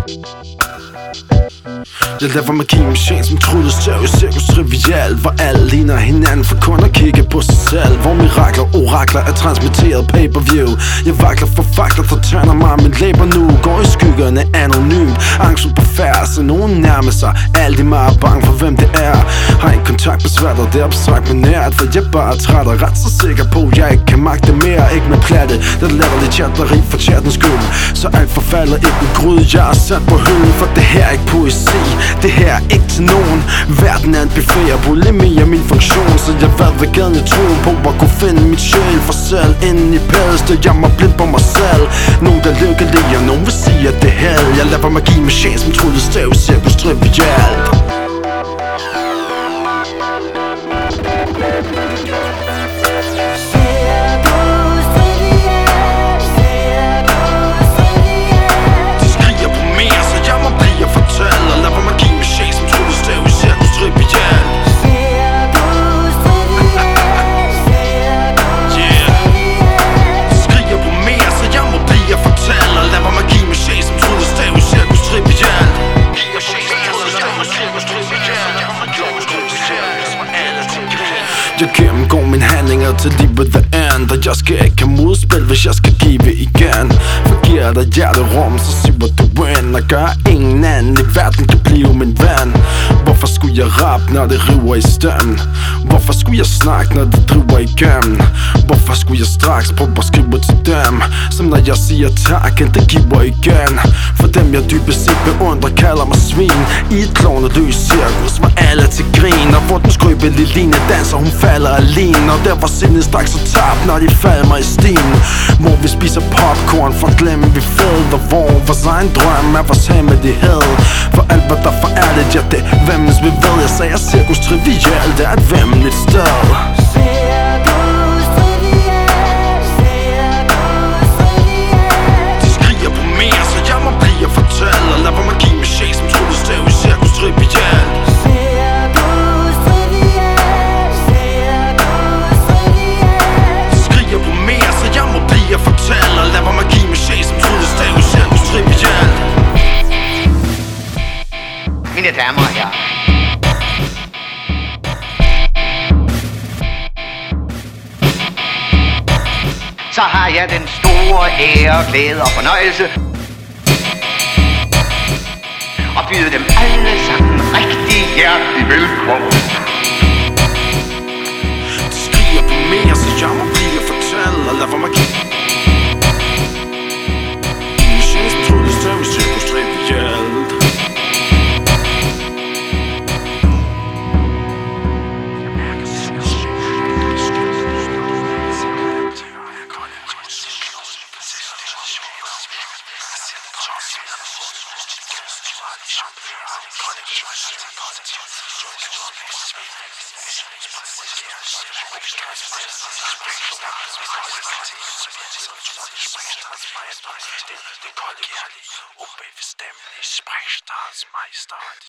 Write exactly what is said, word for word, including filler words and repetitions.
Jeg laver magi med sjæl som troede stav i cirkus trivialt, hvor alle ligner hinanden for kun at kigge på sig selv. Hvor mirakler, orakler er transmitteret pay-per-view. Jeg vakler for fakler, der tørner mig. Min læber nu går i skyggerne anonymt. Angsten på færd, så nogen nærmer sig. Alt i mig er bange for hvem det er. Har ikke kontakt med svært, og det er abstrakt men nært. For jeg bare er træt og ret så sikker på at jeg ikke kan magte mere. Ikke med platte, der laver lidt chatleri for chattens skyld. Så alt forfalder ikke en gryde, jeg er sat på hylden. For det her er ikke poesi, det her er ikke til nogen. Verden er en buffet, og bulimi er min funktion. Så jeg hvad ved gaden jeg troen på at kunne finde mit sjæl for selv. Inden i pels, der jeg mig blind på mig selv. Nogen der lykkelig, og nogen vil sige at det er held. Jeg laver magi med sjæl som troede stav i cirkus trivialt. Jeg gennemgår mine handlinger til livet the end. Og jeg skal ikke have modspil, hvis jeg skal give igen. For giver dig hjerterum, så siver du ind. Og gør ingen anden i verden kan blive min ven. Hvorfor skulle jeg rap, når det river i stemmen? Hvorfor skulle jeg snakke, når det driver igennem? Hvorfor skulle jeg straks prøve at skrive til dem? Som når jeg siger tak, det giver igen. For dem jeg dybest set beundrer, kalder mig svin. I et klovneløs cirkus, hvor alle er til grin. Og hvor den skrøbelige line danser, hun falder alene. Og der var sindet straks så tabt, når de falder mig i stien. Hvor vi spiser popcorn, for at glemme vi fed. Og hvor vores egen drøm er vores hemmelighed. For alt hvad der forærligt, ja det hvemmes vi ved. Jeg sagde at cirkus trivialt, det er et vemmeligt sted. De skriger på mere, så jeg må blive og fortælle. Og laver magi med sjæl som troede stav i cirkus trivialt. Jeg fortæller, laver magi med sjæl som troede stav i cirkus trivialt. Mine damer og herrer, så har jeg den store ære, glæde og fornøjelse at byde dem alle sammen rigtig hjertelig velkommen. De skriger på mere, så jeg må blive og fortælle, og laver magi med sjæl som troede stav i cirkus trivialt. Det kolde kærlige, ubevidste stemme i Sprechstars Meister.